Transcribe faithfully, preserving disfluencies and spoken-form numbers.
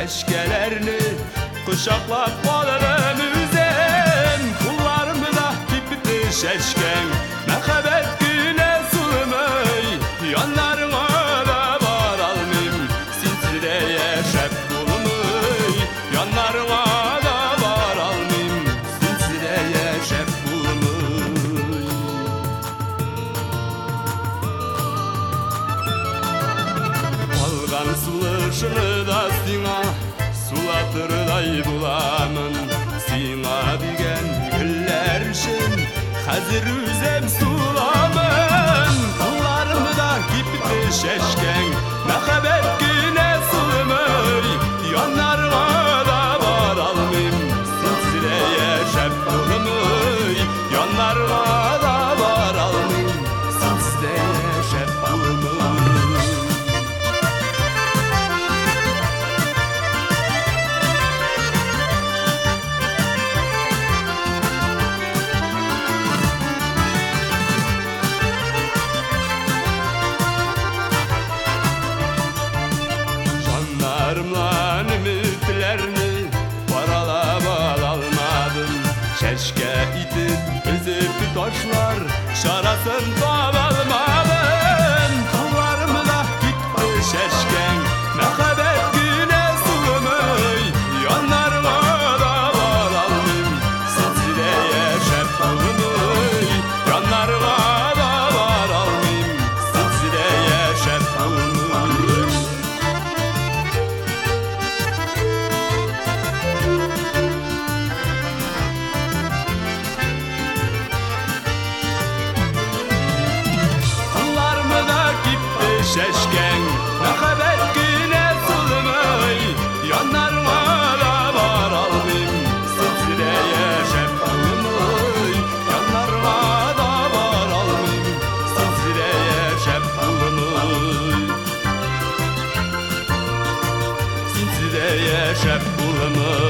eşkelerini kuşaklap kalırımızın kullarımı da kipti şeşken mekabet güne sulmay yanlarına da var almim sinside yaşap bulmay yanlarına da var almim sinside yaşap bulmay algan sulışını da sina sulatırday bulamın sina digen güller için hazır üzem sulamın kullarımı da kipti şeşken mekabet güne sulmay yanlarına da var almim sinside yaşap bulmay yanlarına da var almim sinside yaşap bulmay Canlarımla ümitlerini paralab almadım Şeşke itip üzüp taşlar şarasın tavalmadım Kullarımı da gitti şeşken mekabet güne sulmay yanlarına da var almım sinside yaşap bulmay yanlarına da var almım sinside yaşap bulmay şeşken mekabet güne sulmay yanlarına da var almım sinside yaşap bulmay yanlarına da var almım sinside yaşap bulmay sinside yaşap bulmay